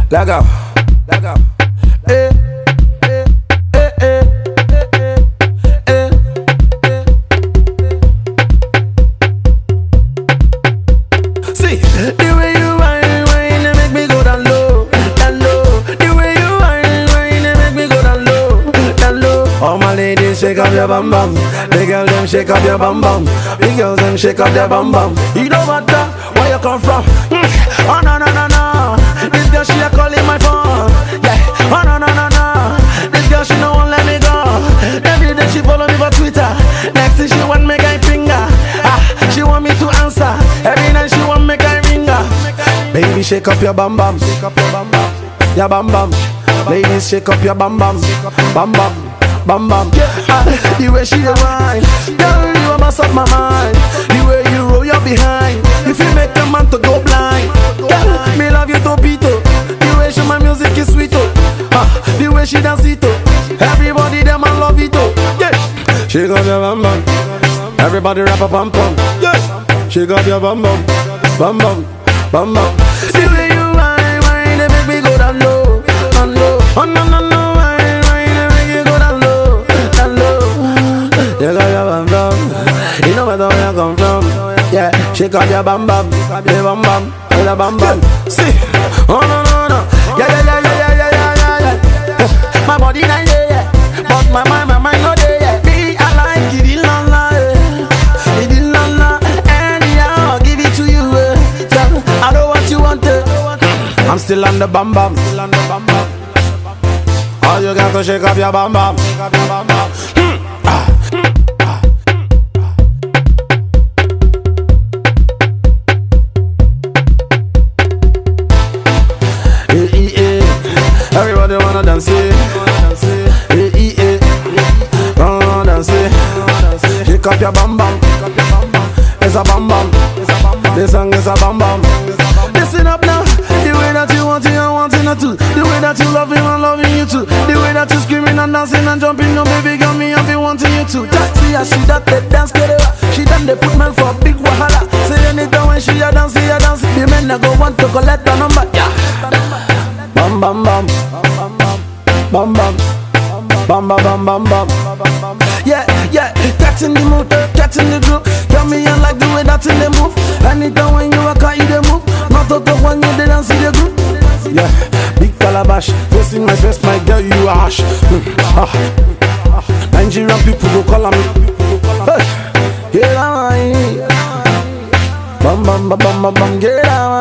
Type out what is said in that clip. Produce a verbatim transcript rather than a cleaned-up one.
Let go, let go. Eh, eh, eh, eh, eh, eh, eh. See, the way you whine, whine, they make me go down low, down low. The way you whine, whine, they make me go down low, down low. All my ladies, shake up your bum bum. The girls them shake up your bum bum. The girls them shake up their bum bum. You don't matter where you come from. Oh no no no no. This girl she a calling my phone. Yeah. Oh no no no no. This girl she no won't let me go. Every day she follow me for Twitter. Next thing she want make I finger. Ah, she want me to answer. Every night she want make I ring her. Baby shake up your bum bum. Shake up your bum bum. Your bum bum. Ladies shake up your bum bum. Bum bum. Bam bam, ah, the way she the wine, girl, you a mess up my mind. The way you roll your behind, if you make a man to go blind. Girl, me love you topito. The way she my music is sweet oh. Ah, the way she dance it oh. Everybody them I love it oh. Yeah, she got your bam bam. Everybody rap a pam pam. Yeah, she got your bam bam, bam bam, bam bam. See the way you whine, whine, they make me go down low, down low. Oh no no no. You got your bam bam. You know where I come from. Yeah, shake up your bam bam. Yeah, bam bam. Yeah, bam bam. See, oh no no no. Yeah yeah yeah yeah yeah yeah yeah yeah. My body not there yeah, but my mind my mind not there yeah. Me I like it in la la, it in la la. Anyhow I'll give it to you. So I know what you want to. I'm still on the bam bam. Still on the bam bam. All you got to shake up your bam bam. Shake up your bam bam. Everybody wanna dance it, eh, eh, eh. Wanna dance it. Shake up your bam bam. It's a bam bam. This song is a bam bam. Listen up now. The way that you want it, I want it not to. The way that you love him, I'm loving you too. The way that you screaming and dancing and jumping, no baby girl, me I've been wanting you too. See how she that they dance, get it. She done they put men for big wahala. Say anytime when she a dance, she a dance. The men that go want to collect the number, yeah. Bam bam bam, bam bam, bam bam bam bam bam. Yeah yeah, get in the mood, get in the groove. Tell me I like the way that in the move. Anytime when you walk out, you the move. Not to talk when you didn't see the group. Yeah, big calabash, facing my face, my girl, you are harsh. Ah, Nigerian people go call me. Hey, get out, bam bam bam bam bam, get out.